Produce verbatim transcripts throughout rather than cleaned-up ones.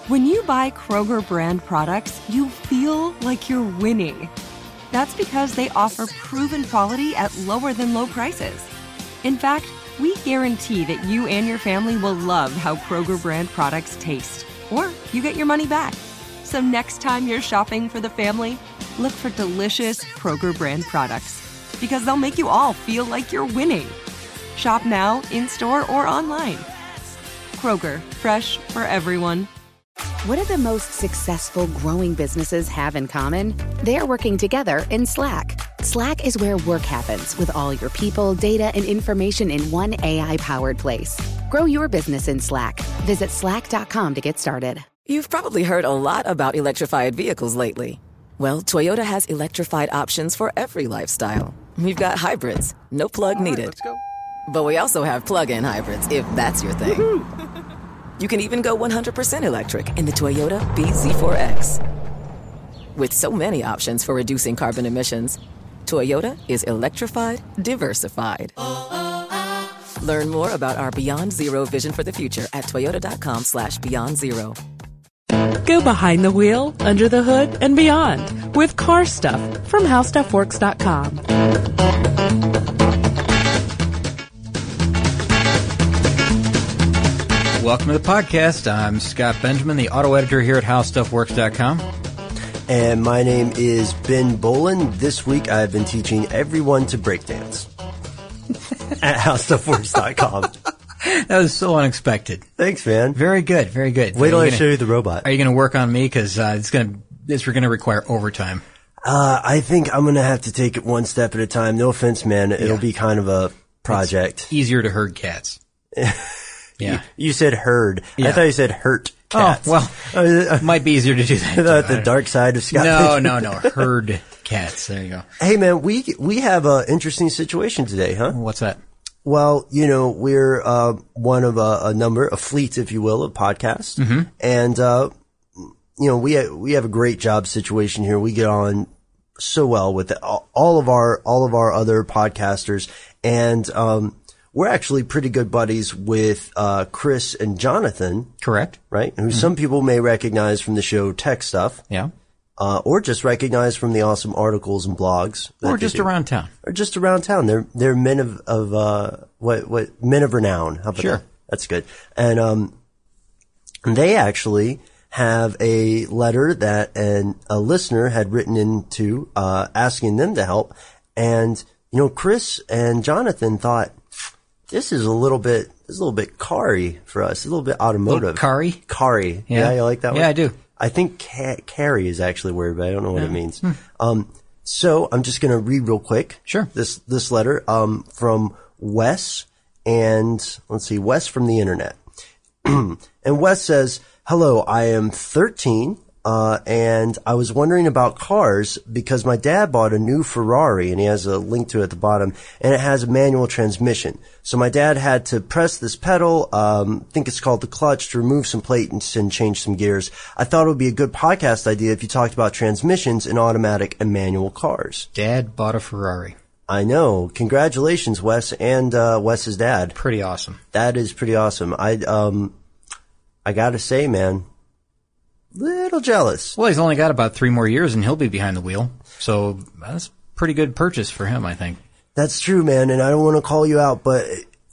When you buy Kroger brand products, you feel like you're winning. That's because they offer proven quality at lower than low prices. In fact, we guarantee that you and your family will love how Kroger brand products taste, or you get your money back. So next time you're shopping for the family, look for delicious Kroger brand products, because they'll make you all feel like you're winning. Shop now, in-store, or online. Kroger, fresh for everyone. What do the most successful growing businesses have in common? They're working together in Slack. Slack is where work happens, with all your people, data, and information in one A I-powered place. Grow your business in Slack. Visit slack dot com to get started. You've probably heard a lot about electrified vehicles lately. Well, Toyota has electrified options for every lifestyle. We've got hybrids, no plug needed. Right, let's go. But we also have plug-in hybrids, if that's your thing. Woo-hoo. You can even go one hundred percent electric in the Toyota B Z four X. With so many options for reducing carbon emissions, Toyota is electrified, diversified. Learn more about our Beyond Zero vision for the future at toyota.com slash beyond zero. Go behind the wheel, under the hood, and beyond with Car Stuff from how stuff works dot com. Welcome to the podcast. I'm Scott Benjamin, the auto editor here at how stuff works dot com. And my name is Ben Bolin. This week I've been teaching everyone to breakdance at how stuff works dot com. That was so unexpected. Thanks, man. Very good, very good. Wait till I gonna, show you the robot. Are you going to work on me? Because uh, it's going to it's going to require overtime. Uh, I think I'm going to have to take it one step at a time. No offense, man. It'll yeah. be kind of a project. It's easier to herd cats. Yeah. You, you said herd. Yeah. I thought you said hurt cats. Oh, well, it might be easier to do that. The dark side of Scott. No, no, no. Herd cats. There you go. Hey, man, we we have an interesting situation today, huh? What's that? Well, you know, we're uh one of a, a number, a fleet, if you will, of podcasts. Mm-hmm. And, uh, you know, we ha- we have a great job situation here. We get on so well with the, all of our all of our other podcasters. And um we're actually pretty good buddies with uh Chris and Jonathan. Correct. Right? Who mm-hmm. some people may recognize from the show Tech Stuff. Yeah. Uh, or just recognize from the awesome articles and blogs. Or just around town. Or just around town. They're, they're men of, of, uh, what, what, men of renown. How about sure. that? That's good. And, um, they actually have a letter that an, a listener had written into, uh, asking them to help. And, you know, Chris and Jonathan thought, this is a little bit, this is a little bit car-y for us, a little bit automotive. Car-y? Car-y. Yeah. yeah, you like that one? Yeah, I do. I think ca- carry is actually a word, but I don't know what yeah. it means. Hmm. Um, so I'm just going to read real quick. Sure. This, this letter, um, from Wes and let's see, Wes from the internet. And Wes says, hello, I am thirteen. Uh, and I was wondering about cars because my dad bought a new Ferrari and he has a link to it at the bottom and it has a manual transmission. So my dad had to press this pedal, um, think it's called the clutch, to remove some plates and change some gears. I thought it would be a good podcast idea if you talked about transmissions in automatic and manual cars. Dad bought a Ferrari. I know. Congratulations, Wes and, uh, Wes's dad. Pretty awesome. That is pretty awesome. I, um, I gotta say, man. Little jealous. Well, he's only got about three more years and he'll be behind the wheel. So that's a pretty good purchase for him, I think. That's true, man. And I don't want to call you out, but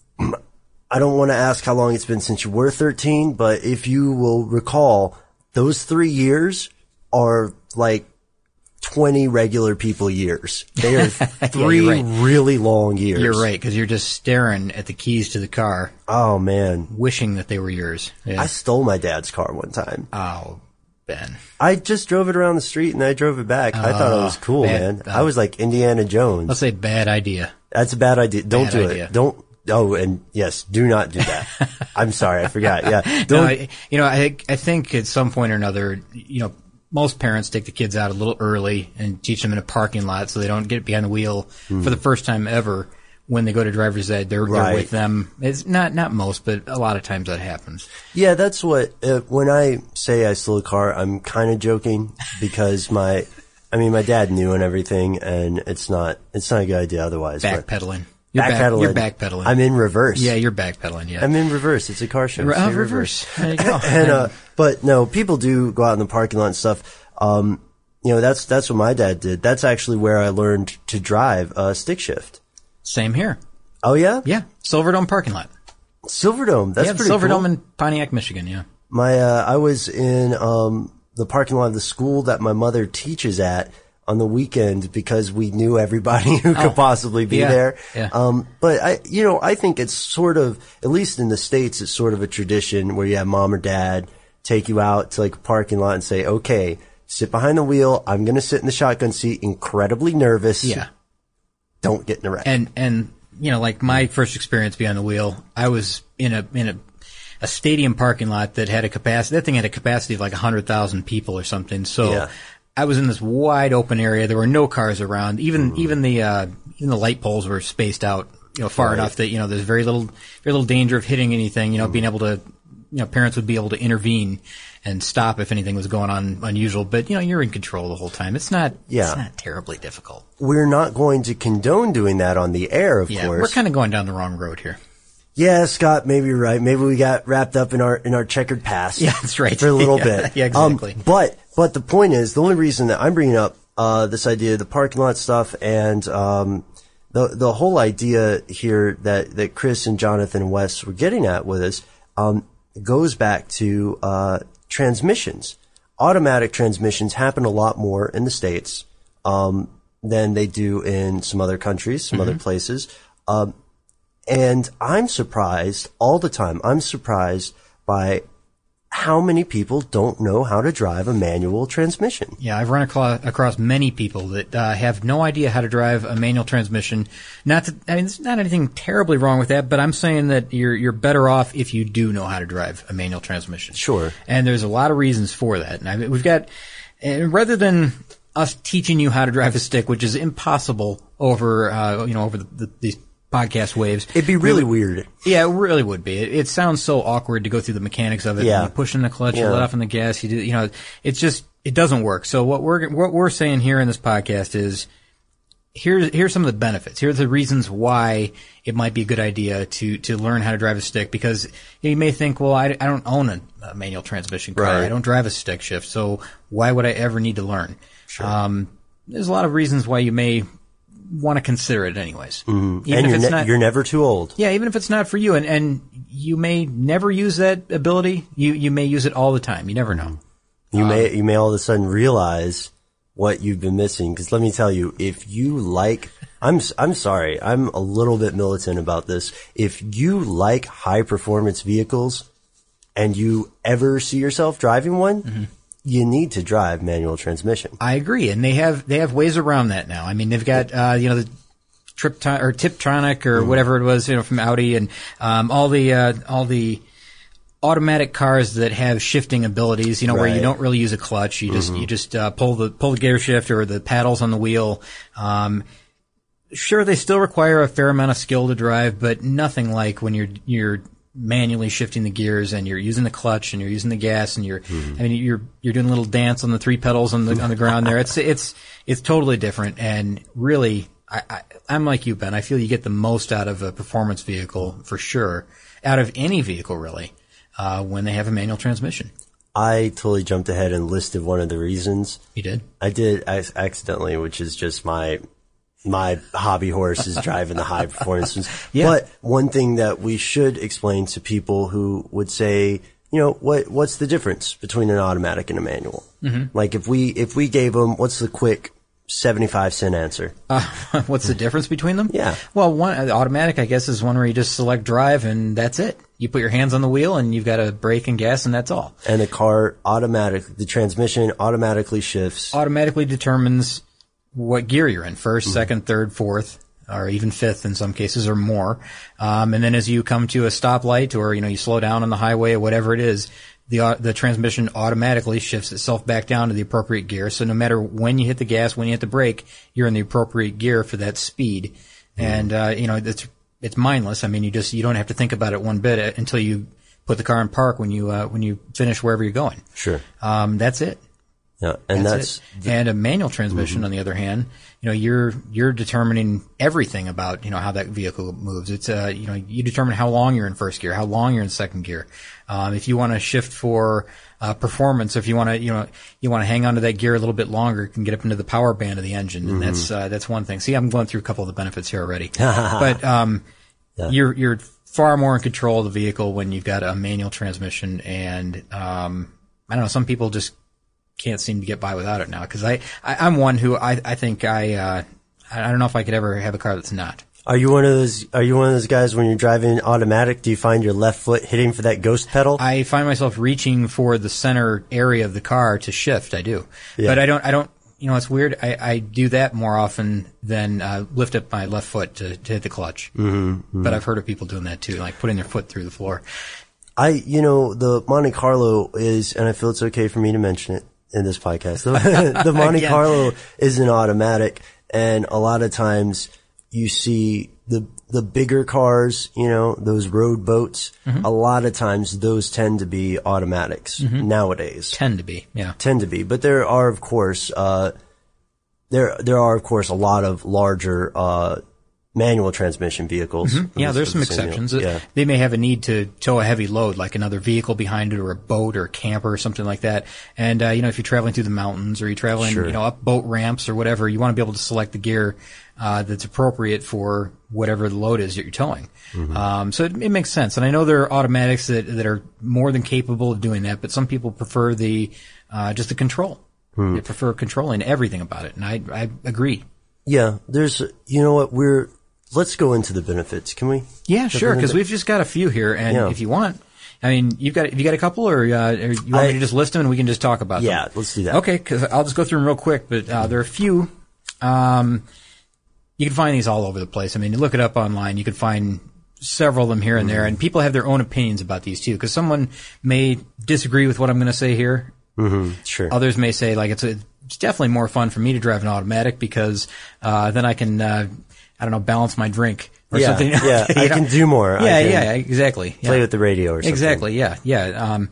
I don't want to ask how long it's been since you were thirteen. But if you will recall, those three years are like twenty regular people years. They are three yeah, right. really long years. You're right, because you're just staring at the keys to the car. Oh, man. Wishing that they were yours. Yeah. I stole my dad's car one time. Oh, Ben. I just drove it around the street and I drove it back. Uh, I thought it was cool, bad, man. Uh, I was like Indiana Jones. Let's say bad idea. That's a bad idea. Don't bad do idea. it. Don't. Oh, and yes, do not do that. I'm sorry, I forgot. Yeah. Don't. No, I, you know, I, I think at some point or another, you know, most parents take the kids out a little early and teach them in a parking lot so they don't get behind the wheel mm. for the first time ever. When they go to driver's ed, they're, right. they're with them. It's not, not most, but a lot of times that happens. Yeah, that's what, uh, when I say I stole a car, I'm kind of joking because my, I mean, my dad knew and everything and it's not, it's not a good idea otherwise. Backpedaling. You're backpedaling. Back, you're backpedaling. I'm in reverse. Yeah, you're backpedaling, yeah. I'm in reverse. It's a car show. Re- uh, reverse. There you go. And, uh, But no, people do go out in the parking lot and stuff. Um, you know, that's that's what my dad did. That's actually where I learned to drive uh, stick shift. Same here. Oh yeah, yeah. Silverdome parking lot. Silverdome. That's yeah, pretty Silverdome cool. in Pontiac, Michigan. Yeah. My uh, I was in um, the parking lot of the school that my mother teaches at on the weekend because we knew everybody who could oh, possibly be yeah, there. Yeah. Um, but I, you know, I think it's sort of, at least in the States, it's sort of a tradition where you have mom or dad take you out to like a parking lot and say, okay, sit behind the wheel. I'm going to sit in the shotgun seat, incredibly nervous. Yeah. Don't get in a wreck. And, and, you know, like my first experience behind the wheel, I was in a, in a, a stadium parking lot that had a capacity, that thing had a capacity of like a hundred thousand people or something. So, yeah. I was in this wide open area. There were no cars around. Even mm-hmm. even the uh, even the light poles were spaced out, you know, far right. enough that you know there's very little very little danger of hitting anything. You know, mm-hmm. being able to, you know, parents would be able to intervene and stop if anything was going on unusual. But you know, you're in control the whole time. It's not yeah. it's not terribly difficult. We're not going to condone doing that on the air, of yeah, course. We're kind of going down the wrong road here. Yeah, Scott, maybe you're right. Maybe we got wrapped up in our in our checkered past. Yeah, that's right. For a little yeah, bit. Yeah, exactly. Um, but but the point is, the only reason that I'm bringing up uh, this idea of the parking lot stuff and um, the the whole idea here that that Chris and Jonathan and Wes were getting at with us um, goes back to uh, transmissions. Automatic transmissions happen a lot more in the States um, than they do in some other countries, some mm-hmm. other places. Um, And I'm surprised all the time. I'm surprised by how many people don't know how to drive a manual transmission. Yeah, I've run across, across many people that uh, have no idea how to drive a manual transmission. Not that, I mean, there's not anything terribly wrong with that, but I'm saying that you're you're better off if you do know how to drive a manual transmission. Sure. And there's a lot of reasons for that. And I mean, we've got, and rather than us teaching you how to drive a stick, which is impossible over, uh, you know, over the, the, these podcast waves. It'd be really weird. Yeah, it really would be. It, it sounds so awkward to go through the mechanics of it. Yeah. You push in the clutch, yeah. you let off on the gas, you do, you know, it's just, it doesn't work. So what we're, what we're saying here in this podcast is, here's, here's some of the benefits. Here's the reasons why it might be a good idea to, to learn how to drive a stick, because you may think, well, I, I don't own a, a manual transmission car. Right. I don't drive a stick shift. So why would I ever need to learn? Sure. Um, there's a lot of reasons why you may want to consider it anyways. Mm-hmm. Even and if you're, it's ne- not, you're never too old. Yeah, even if it's not for you, and, and you may never use that ability, you, you may use it all the time. You never know. You um, may you may all of a sudden realize what you've been missing. Because let me tell you, if you like, I'm I'm sorry, I'm a little bit militant about this. If you like high performance vehicles, and you ever see yourself driving one. Mm-hmm. You need to drive manual transmission. I agree, and they have they have ways around that now. I mean, they've got uh, you know the Tripton or Tiptronic or mm. whatever it was, you know, from Audi, and um, all the uh, all the automatic cars that have shifting abilities. You know, right. where you don't really use a clutch, you just mm-hmm. you just uh, pull the pull the gear shift or the paddles on the wheel. Um, sure, they still require a fair amount of skill to drive, but nothing like when you're you're manually shifting the gears and you're using the clutch and you're using the gas and you're, mm-hmm. I mean, you're, you're doing a little dance on the three pedals on the, on the ground there. It's, it's, it's totally different. And really, I, I, I'm like you, Ben. I feel you get the most out of a performance vehicle for sure, out of any vehicle really, uh, when they have a manual transmission. I totally jumped ahead and listed one of the reasons. You did? I did accidentally, which is just my, my hobby horse is driving the high performance ones. Yeah. But one thing that we should explain to people who would say, you know, what, what's the difference between an automatic and a manual? Mm-hmm. Like if we, if we gave them, what's the quick seventy-five cent answer? Uh, what's the difference between them? Yeah. Well, one, automatic, I guess, is one where you just select drive and that's it. You put your hands on the wheel and you've got a brake and gas and that's all. And the car automatic, the transmission automatically shifts. Automatically determines what gear you're in, first, mm-hmm. second, third, fourth, or even fifth in some cases or more. Um, and then as you come to a stoplight or, you know, you slow down on the highway or whatever it is, the, uh, the transmission automatically shifts itself back down to the appropriate gear. So no matter when you hit the gas, when you hit the brake, you're in the appropriate gear for that speed. Mm-hmm. And, uh, you know, it's, it's mindless. I mean, you just, you don't have to think about it one bit until you put the car in park when you, uh, when you finish wherever you're going. Sure. Um, that's it. Yeah, and that's, that's the, and a manual transmission, mm-hmm. on the other hand, you know, you're you're determining everything about, you know, how that vehicle moves. It's uh, you know, you determine how long you're in first gear, how long you're in second gear. Um, if you want to shift for Uh, performance, if you want to, you know, you want to hang on to that gear a little bit longer, you can get up into the power band of the engine, and mm-hmm. that's uh, that's one thing. See, I'm going through a couple of the benefits here already, but um, yeah. you're you're far more in control of the vehicle when you've got a manual transmission, and um, I don't know, some people just can't seem to get by without it now. Because I, I I'm one who I I think I uh, I don't know if I could ever have a car that's not. Are you one of those, are you one of those guys when you're driving automatic, do you find your left foot hitting for that ghost pedal? I find myself reaching for the center area of the car to shift. I do. Yeah. But I don't, I don't, you know, it's weird. I, I do that more often than, uh, lift up my left foot to, to hit the clutch. Mm-hmm, mm-hmm. But I've heard of people doing that too, like putting their foot through the floor. I, you know, the Monte Carlo is, and I feel it's okay for me to mention it in this podcast. The, the Monte Carlo is an automatic, and a lot of times, you see the the bigger cars, you know, those road boats, mm-hmm. a lot of times those tend to be automatics mm-hmm. nowadays. Tend to be, yeah. Tend to be. But there are, of course, uh, there there are, of course, a lot of larger uh manual transmission vehicles. Mm-hmm. Yeah, there's some exceptions. Yeah. They may have a need to tow a heavy load, like another vehicle behind it, or a boat or a camper or something like that. And, uh, you know, if you're traveling through the mountains, or you're traveling, sure. you know, up boat ramps or whatever, you want to be able to select the gear uh that's appropriate for whatever the load is that you're towing. Mm-hmm. Um so it, it makes sense. And I know there are automatics that that are more than capable of doing that, but some people prefer the uh just the control. Mm. They prefer controlling everything about it, and I I agree. Yeah, there's, you know what, we're let's go into the benefits, can we? Yeah, the sure, because we've just got a few here, and yeah. if you want, I mean, you've got, have you got a couple, or, uh, or you want I, me to just list them and we can just talk about yeah, them? Yeah, let's do that. Okay, because I'll just go through them real quick, but uh, there are a few. Um, you can find these all over the place. I mean, you look it up online, you can find several of them here and mm-hmm. there, and people have their own opinions about these too, because someone may disagree with what I'm going to say here. Mm-hmm, sure. Others may say, like, it's, a, it's definitely more fun for me to drive an automatic because uh, then I can, uh, I don't know, balance my drink. Or yeah, something. yeah, I know? can do more. Yeah, I can yeah, exactly. Play yeah. with the radio or something. Exactly, yeah, yeah. Um,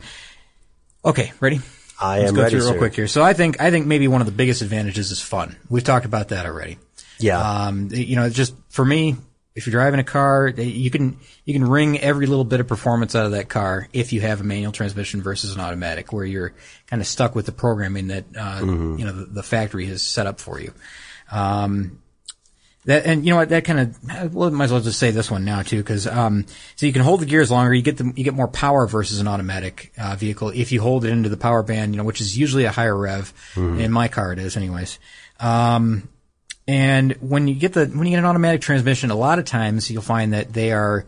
okay, ready? I Let's am go ready, through it real sir. quick here. So I think I think maybe one of the biggest advantages is fun. We've talked about that already. Yeah. Um, you know, just for me, if you're driving a car, you can you can wring every little bit of performance out of that car if you have a manual transmission versus an automatic, where you're kind of stuck with the programming that uh, mm-hmm. you know the, the factory has set up for you. Um, That, and you know what, that kind of, well, might as well just say this one now too, cause, um, so you can hold the gears longer, you get the, you get more power versus an automatic, uh, vehicle if you hold it into the power band, you know, which is usually a higher rev. Mm-hmm. In my car it is anyways. Um, and when you get the, when you get an automatic transmission, a lot of times you'll find that they are,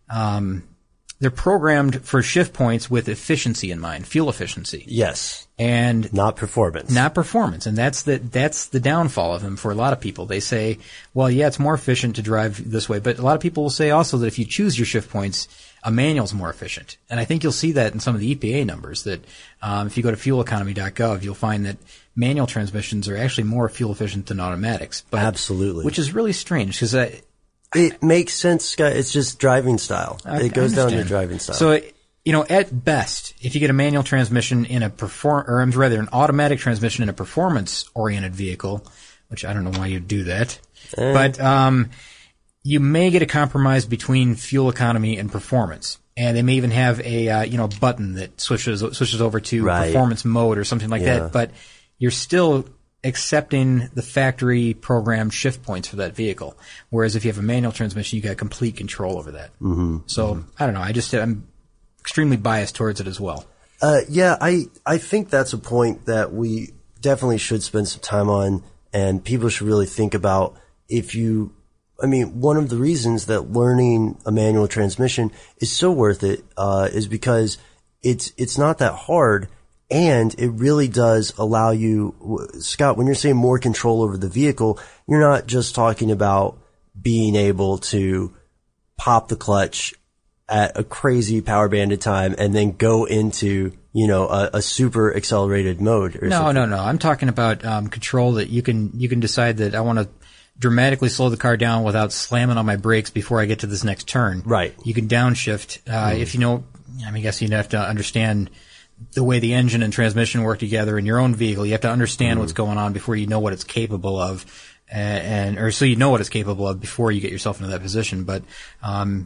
um, they're programmed for shift points with efficiency in mind, fuel efficiency. Yes. And not performance. Not performance. And that's the, that's the downfall of them for a lot of people. They say, well, yeah, it's more efficient to drive this way. But a lot of people will say also that if you choose your shift points, a manual's more efficient. And I think you'll see that in some of the E P A numbers that, um, if you go to fuel economy dot gov, you'll find that manual transmissions are actually more fuel efficient than automatics. But, absolutely. Which is really strange because I, It makes sense, Scott. It's just driving style. I, it goes down to understand. driving style. So, you know, at best, if you get a manual transmission in a perform, or rather an automatic transmission in a performance-oriented vehicle, which I don't know why you'd do that, eh. but um, you may get a compromise between fuel economy and performance. And they may even have a uh, you know button that switches switches over to right. performance mode or something like yeah. that. But you're still accepting the factory programmed shift points for that vehicle. Whereas if you have a manual transmission, you got complete control over that. Mm-hmm. So mm-hmm. I don't know. I just, I'm extremely biased towards it as well. Uh, yeah, I, I think that's a point that we definitely should spend some time on, and people should really think about. If you, I mean, one of the reasons that learning a manual transmission is so worth it, uh, is because it's, it's not that hard. And it really does allow you, Scott, when you're saying more control over the vehicle, you're not just talking about being able to pop the clutch at a crazy power banded time and then go into, you know, a, a super accelerated mode or no, something. No, no, no. I'm talking about um, control that you can, you can decide that I want to dramatically slow the car down without slamming on my brakes before I get to this next turn. Right. You can downshift. Uh, mm. If you know, I mean, I guess you'd have to understand the way the engine and transmission work together in your own vehicle. You have to understand mm-hmm. what's going on before you know what it's capable of, and, and or so you know what it's capable of before you get yourself into that position. But um,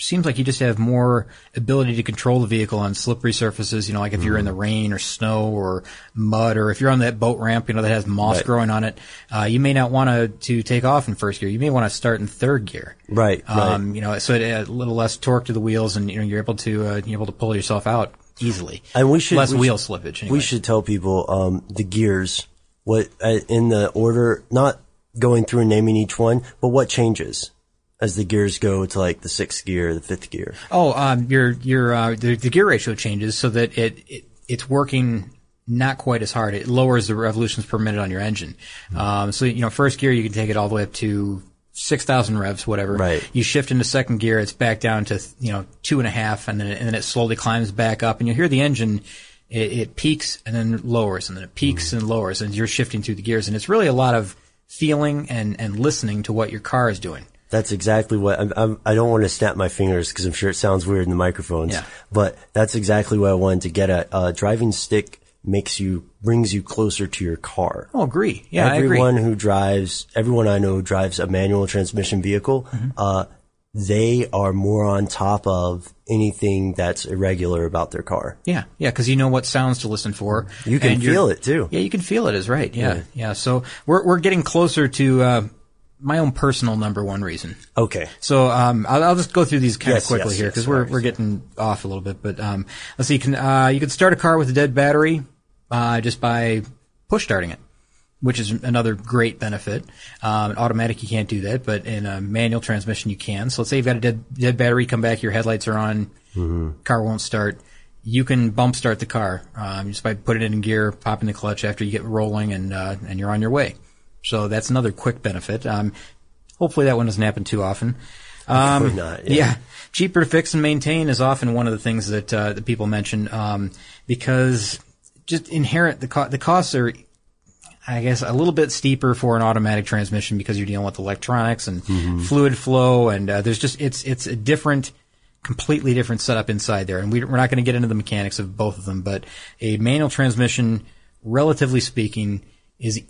seems like you just have more ability to control the vehicle on slippery surfaces, you know, like if you're in the rain or snow or mud, or if you're on that boat ramp, you know, that has moss Right. growing on it. Uh, you may not want to, to take off in first gear. You may want to start in third gear. Right, Um, right. you know, so it adds a little less torque to the wheels, and, you know, you're able to, uh, you're able to pull yourself out easily. And we should less we wheel should, slippage. Anyway. We should tell people um, the gears, what uh, in the order, not going through and naming each one, but what changes as the gears go to like the sixth gear, the fifth gear. Oh, um, your your uh, the, the gear ratio changes so that it, it it's working not quite as hard. It lowers the revolutions per minute on your engine. Um, so you know, first gear you can take it all the way up to six thousand revs, whatever. Right. You shift into second gear, it's back down to you know two and a half, and then it, and then it slowly climbs back up, and you hear the engine. It, it peaks and then lowers, and then it peaks mm. and lowers, and you're shifting through the gears, and it's really a lot of feeling and and listening to what your car is doing. That's exactly what I'm, I'm, I don't want to snap my fingers because I'm sure it sounds weird in the microphones. Yeah. But that's exactly what I wanted to get at. Uh, driving stick makes you brings you closer to your car. Oh, agree. Yeah, everyone I agree. who drives, everyone I know who drives a manual transmission vehicle, mm-hmm. uh, they are more on top of anything that's irregular about their car. Yeah, yeah, because you know what sounds to listen for. You can feel it too. Yeah, you can feel it is right. Yeah, yeah. yeah. So we're we're getting closer to uh, my own personal number one reason. Okay. So um, I'll, I'll just go through these kind yes, of quickly yes, here because yes, we're sorry. we're getting off a little bit. But um, let's see. You can uh, you can start a car with a dead battery uh, just by push starting it, which is another great benefit. Um, automatic, you can't do that, but in a manual transmission, you can. So let's say you've got a dead, dead battery, come back, your headlights are on, mm-hmm. car won't start. You can bump start the car um, just by putting it in gear, popping the clutch after you get rolling, and uh, and you're on your way. So that's another quick benefit. Um, hopefully that one doesn't happen too often. Um, Hopefully not. Yeah. yeah. Cheaper to fix and maintain is often one of the things that uh, that people mention um, because just inherent the co- the costs are, I guess, a little bit steeper for an automatic transmission because you're dealing with electronics and mm-hmm. fluid flow, and uh, there's just it's it's a different, completely different setup inside there. And we, we're not going to get into the mechanics of both of them, but a manual transmission, relatively speaking, is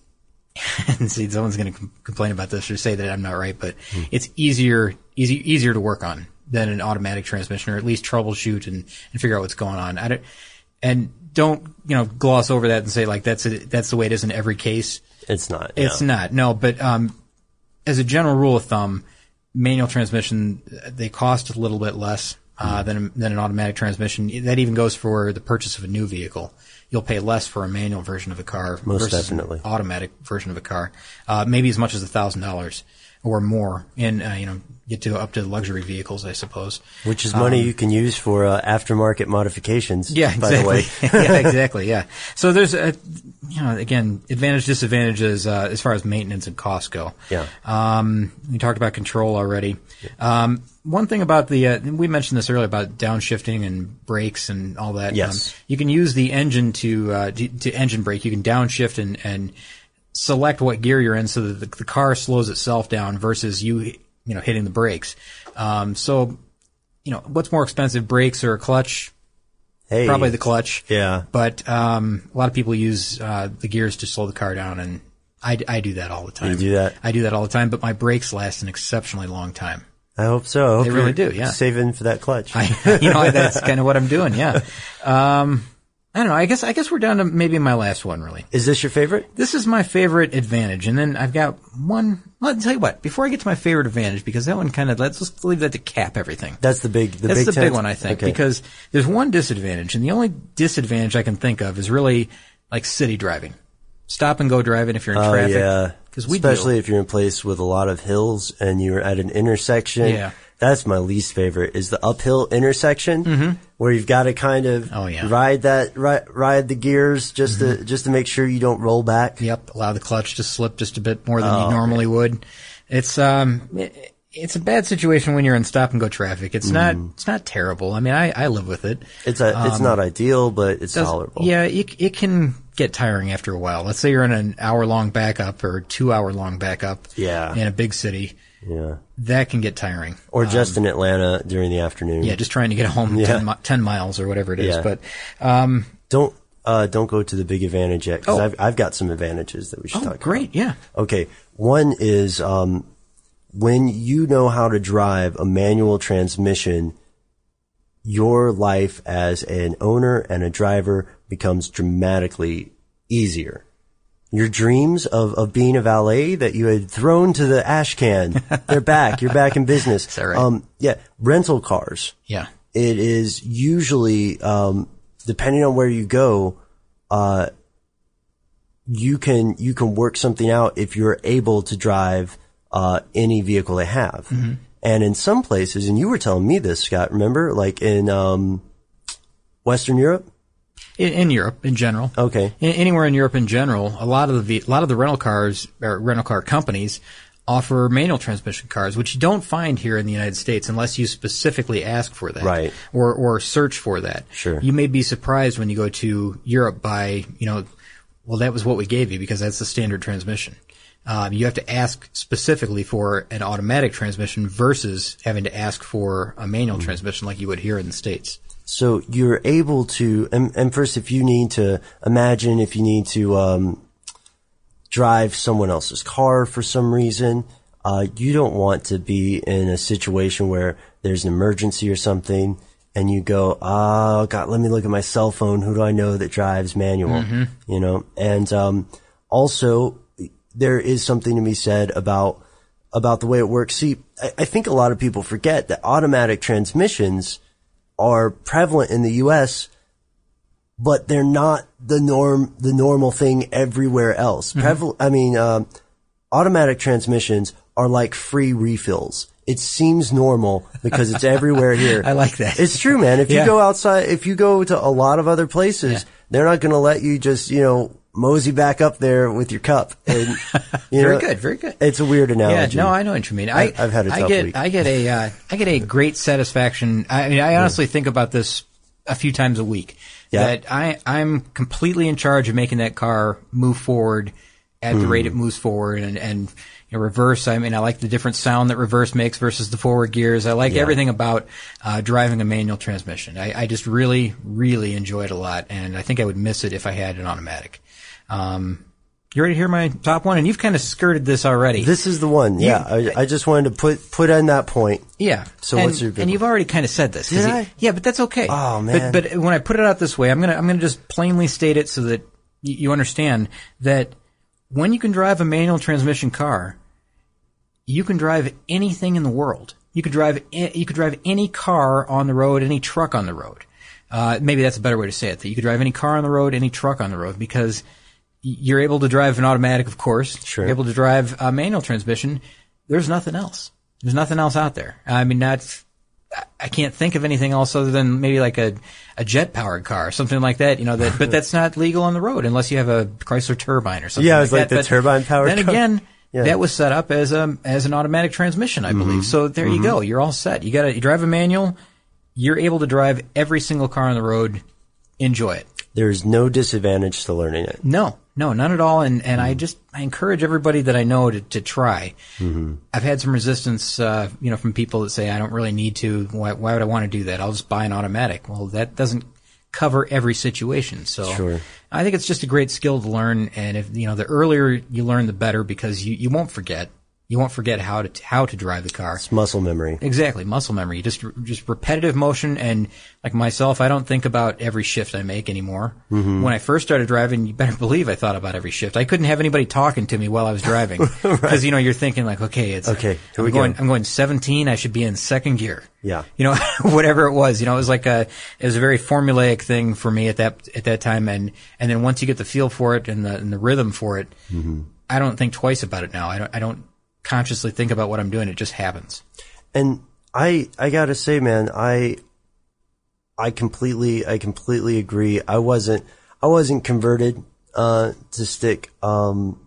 and see someone's going to com- complain about this or say that I'm not right, but mm. it's easier easy easier to work on than an automatic transmission, or at least troubleshoot and, and figure out what's going on. I don't, and don't, you know, gloss over that and say like that's a, that's the way it is in every case. It's not. It's no. not. No, but um, as a general rule of thumb, manual transmission, they cost a little bit less uh, mm. than than an automatic transmission. That even goes for the purchase of a new vehicle. You'll pay less for a manual version of a car Most versus definitely. an automatic version of a car. Uh, maybe as much as a thousand dollars or more, and uh, you know, get to up to luxury vehicles, I suppose. Which is money um, you can use for uh, aftermarket modifications. Yeah, by exactly. the way. yeah, exactly. Yeah. So there's a, you know, again, advantage, disadvantages uh, as far as maintenance and costs go. Yeah. Um, we talked about control already. Yeah. Um, one thing about the, uh, we mentioned this earlier about downshifting and brakes and all that. Yes. Um, you can use the engine to, uh, to, to engine brake. You can downshift and, and select what gear you're in so that the, the car slows itself down versus you, you know, hitting the brakes. Um, so, you know, what's more expensive, brakes or a clutch? Hey. Probably the clutch. Yeah. But um, a lot of people use uh, the gears to slow the car down, and I, I do that all the time. You do that? I do that all the time, but my brakes last an exceptionally long time. I hope so. I hope They really you're do, yeah. Saving for that clutch. I, you know, that's kind of what I'm doing, yeah. Um, I don't know. I guess I guess we're down to maybe my last one, really. Is this your favorite? This is my favorite advantage, and then I've got one. Well, I'll tell you what. Before I get to my favorite advantage, because that one kind of let's just leave that to cap everything. That's the big. The That's big the tent? big one, I think, Okay. because there's one disadvantage, and the only disadvantage I can think of is really like city driving, stop and go driving if you're in Oh, traffic. yeah. Because we Especially do. if you're in a place with a lot of hills and you're at an intersection. Yeah. That's my least favorite, is the uphill intersection mm-hmm. where you've got to kind of Oh, yeah. ride that ride, ride the gears just Mm-hmm. to just to make sure you don't roll back. Yep, allow the clutch to slip just a bit more than Oh, you normally would. It's um, it, it's a bad situation when you're in stop and go traffic. It's not, it's not terrible. I mean, I, I live with it. It's a, it's Um, not ideal, but it's Does- tolerable. Yeah, it, it can get tiring after a while. Let's say you're in an hour long backup or two hour long backup. Yeah. In a big city. Yeah. That can get tiring. Or just in Atlanta during the afternoon. Yeah, just trying to get home Yeah. ten, mi- ten miles or whatever it is. Yeah. But, um, Don't uh, don't go to the big advantage yet, because Oh. I've I've got some advantages that we should oh, talk about. great, yeah. Okay, one is um, when you know how to drive a manual transmission, your life as an owner and a driver becomes dramatically easier. Your dreams of, of being a valet that you had thrown to the ash can, they're back. You're back in business. Is that right? Um, yeah, rental cars. Yeah. It is usually, um, depending on where you go, uh, you can, you can work something out if you're able to drive, uh, any vehicle they have. Mm-hmm. And in some places, and you were telling me this, Scott, remember, like in, um, Western Europe? In, in Europe, in general. Okay. In, anywhere in Europe in general, a lot of the, a lot of the rental cars, or rental car companies offer manual transmission cars, which you don't find here in the United States unless you specifically ask for that. Right. Or, or search for that. Sure. You may be surprised when you go to Europe by, you know, well, that was what we gave you because that's the standard transmission. Um, you have to ask specifically for an automatic transmission versus having to ask for a manual mm. transmission like you would here in the States. So you're able to, and, and first, if you need to imagine, if you need to um, drive someone else's car for some reason, uh, you don't want to be in a situation where there's an emergency or something, and you go, oh God, let me look at my cell phone. Who do I know that drives manual? Mm-hmm. You know, and um, also there is something to be said about about the way it works. See, I, I think a lot of people forget that automatic transmissions are prevalent in the U S, but they're not the norm, the normal thing everywhere else. Mm-hmm. Preval- I mean, um, automatic transmissions are like free refills. It seems normal because it's everywhere here. I like that. It's true, man. If yeah. you go outside, if you go to a lot of other places, yeah. they're not going to let you just, you know, mosey back up there with your cup. And, you very know, good, very good. It's a weird analogy. Yeah, no, I know what you mean. I, I've had a tough I get, week. I get a, uh, I get a great satisfaction. I mean, I honestly yeah. think about this a few times a week. Yeah. That I, I'm completely in charge of making that car move forward at the mm. rate it moves forward, and and you know, reverse. I mean, I like the different sound that reverse makes versus the forward gears. I like yeah. everything about uh, driving a manual transmission. I, I just really, really enjoy it a lot, and I think I would miss it if I had an automatic. Um, you ready to hear my top one? And you've kind of skirted this already. This is the one. You, yeah, I, I just wanted to put put in that point. Yeah. So and, what's your big and one? you've already kind of said this. Did you, I? Yeah, but that's okay. Oh man. But, but when I put it out this way, I'm gonna I'm gonna just plainly state it so that y- you understand that when you can drive a manual transmission car, you can drive anything in the world. You could drive you could drive any car on the road, any truck on the road. Uh, maybe that's a better way to say it. That you could drive any car on the road, any truck on the road, because you're able to drive an automatic, of course. Sure. You're able to drive a manual transmission. There's nothing else. There's nothing else out there. I mean, that's, I can't think of anything else other than maybe like a, a jet-powered car, something like that, you know, that, but that's not legal on the road unless you have a Chrysler Turbine or something yeah, like it's like that. the turbine-powered car. Then again, yeah. that was set up as a, as an automatic transmission, I believe. Mm-hmm. So there mm-hmm. you go. You're all set. You gotta, you drive a manual, you're able to drive every single car on the road. Enjoy it. There's no disadvantage to learning it. No, no, none at all. And, and mm-hmm. I just, I encourage everybody that I know to, to try. Mm-hmm. I've had some resistance, uh, you know, from people that say, I don't really need to. Why, why would I want to do that? I'll just buy an automatic. Well, that doesn't cover every situation. So sure. I think it's just a great skill to learn. And if, you know, the earlier you learn, the better, because you, you won't forget. You won't forget how to how to drive the car. It's muscle memory. Exactly, muscle memory. Just just repetitive motion, and like myself, I don't think about every shift I make anymore. Mm-hmm. When I first started driving, you better believe I thought about every shift. I couldn't have anybody talking to me while I was driving because right. you know you're thinking like, okay, it's okay. Here I'm we going. go. I'm going seventeen. I should be in second gear. Yeah. You know, whatever it was. You know, it was like a it was a very formulaic thing for me at that at that time, and and then once you get the feel for it and the and the rhythm for it, mm-hmm. I don't think twice about it now. I don't. I don't. consciously think about what I'm doing. It just happens. And I, I gotta say, man, I, I completely, I completely agree. I wasn't, I wasn't converted, uh, to stick, um,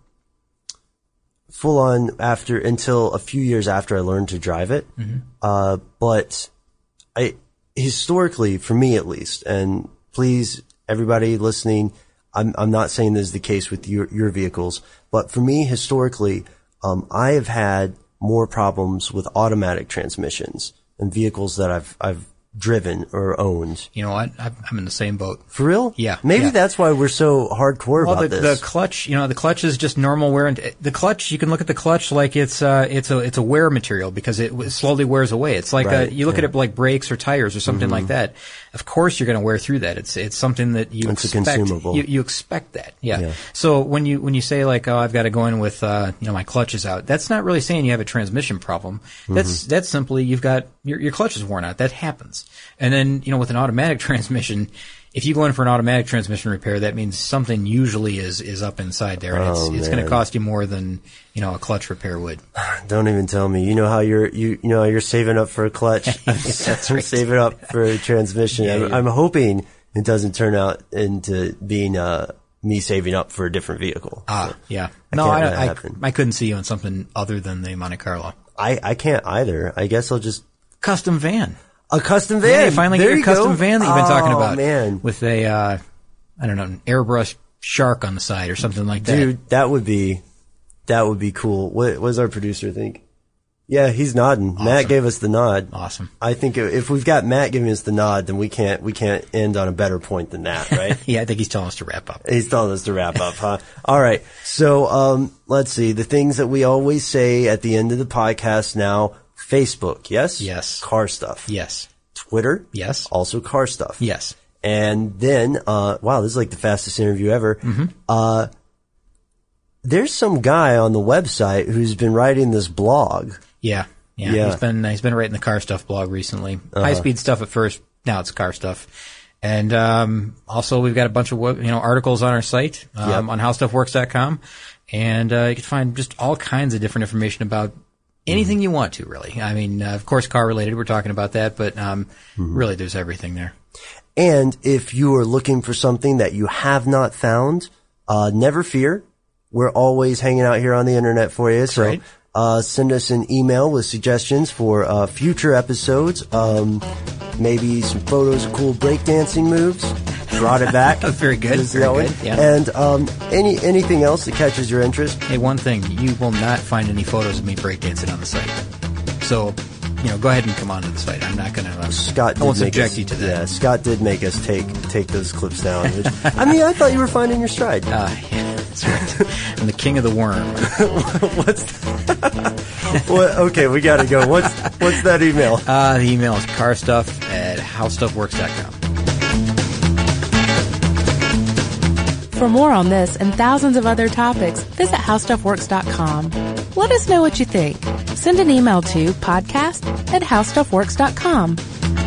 full on after, until a few years after I learned to drive it. Mm-hmm. Uh, but I, historically, for me at least, and please, everybody listening, I'm, I'm not saying this is the case with your, your vehicles, but for me, historically, Um, I have had more problems with automatic transmissions and vehicles that I've I've driven or owned. You know what? I'm I'm in the same boat. For real? Yeah. Maybe yeah. that's why we're so hardcore well, about the, this. the clutch, you know, the clutch is just normal wear, and the clutch. You can look at the clutch like it's uh, it's a it's a wear material because it w- slowly wears away. It's like Right, a, you look yeah. at it like brakes or tires or something Mhm. like that. Of course, you're going to wear through that. It's it's something that you It's a expect. consumable. You, you expect that, yeah. Yeah. So when you when you say like, oh, I've got to go in with uh, you know, my clutch is out, that's not really saying you have a transmission problem. That's Mhm. that's simply you've got your your clutch is worn out. That happens. And then you know, with an automatic transmission, if you go in for an automatic transmission repair, that means something usually is, is up inside there, and Oh, it's it's going to man. cost you more than you know a clutch repair would. Don't even tell me. You know how you're you you know how you're saving up for a clutch. That's I'm right. saving up for a transmission. Yeah, I'm, yeah. I'm hoping it doesn't turn out into being uh, me saving up for a different vehicle. Ah, yeah. I No, can't I, let that I, happen. I couldn't see you on something other than the Monte Carlo I I can't either. I guess I'll just custom van. a custom van. Yeah, you finally There get your you custom go. van that you've been talking Oh, about, man. with a uh, I don't know, an airbrush shark on the side or something like that. Dude, that would be that would be cool. What, what does our producer think? Yeah, he's nodding. Matt gave us the nod. Awesome. I think if we've got Matt giving us the nod, then we can't we can't end on a better point than that, right? Yeah, I think he's telling us to wrap up. He's telling us to wrap up, huh? All right. So, um, let's see. The things that we always say at the end of the podcast now. Facebook, yes? Yes. Car stuff. Yes. Twitter? Yes. Also car stuff. Yes. And then, uh, wow, this is like the fastest interview ever. Mm-hmm. Uh, there's some guy on the website who's been writing this blog. Yeah, yeah. Yeah. He's been he's been writing the car stuff blog recently. Uh-huh. High speed stuff at first. Now it's car stuff. And um, also we've got a bunch of web, you know articles on our site um, Yep. on how stuff works dot com, and uh, you can find just all kinds of different information about anything you want to. Really, I mean, uh, of course, car related. We're talking about that, but um, really, there's everything there. And if you are looking for something that you have not found, uh, never fear. We're always hanging out here on the internet for you. So, right. uh, send us an email with suggestions for, uh, future episodes. Um, maybe some photos of cool breakdancing moves. Brought it back. Very good, Just very that good, one. yeah. And, um, any, anything else that catches your interest. Hey, one thing, you will not find any photos of me breakdancing on the site. So, you know, go ahead and come onto the site. I'm not going to. Uh, Scott did I won't make subject us, you to that. Yeah, Scott did make us take, take those clips down. Which, I mean, I thought you were finding your stride. Uh, yeah, that's right. I'm the king of the worm. What's what, okay, we got to go. What's what's that email? Uh, the email is carstuff at how stuff works dot com. For more on this and thousands of other topics, visit how stuff works dot com. Let us know what you think. Send an email to podcast at how stuff works dot com.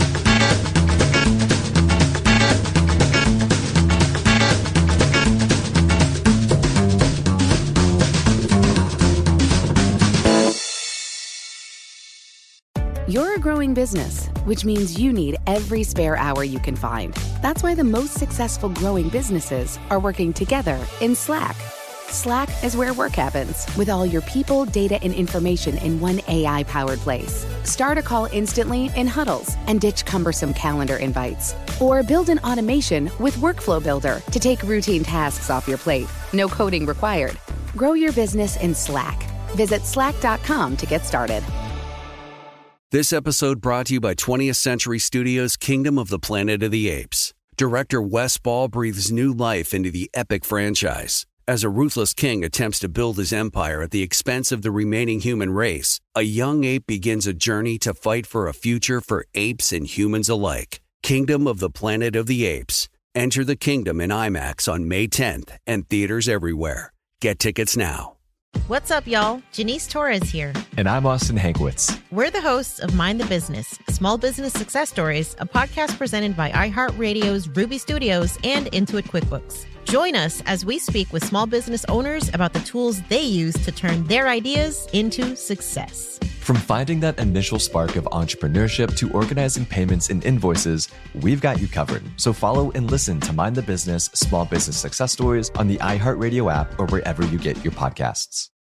You're a growing business, which means you need every spare hour you can find. That's why the most successful growing businesses are working together in Slack. Slack is where work happens, with all your people, data, and information in one A I-powered place. Start a call instantly in huddles and ditch cumbersome calendar invites. Or build an automation with Workflow Builder to take routine tasks off your plate. No coding required. Grow your business in Slack. Visit slack dot com to get started. This episode brought to you by twentieth Century Studios' Kingdom of the Planet of the Apes. Director Wes Ball breathes new life into the epic franchise. As a ruthless king attempts to build his empire at the expense of the remaining human race, a young ape begins a journey to fight for a future for apes and humans alike. Kingdom of the Planet of the Apes. Enter the kingdom in IMAX on May tenth and theaters everywhere. Get tickets now. What's up, y'all? Janice Torres here. And I'm Austin Hankwitz. We're the hosts of Mind the Business, Small Business Success Stories, a podcast presented by iHeartRadio's Ruby Studios and Intuit QuickBooks. Join us as we speak with small business owners about the tools they use to turn their ideas into success. From finding that initial spark of entrepreneurship to organizing payments and invoices, we've got you covered. So follow and listen to Mind the Business, Small Business Success Stories on the iHeartRadio app or wherever you get your podcasts.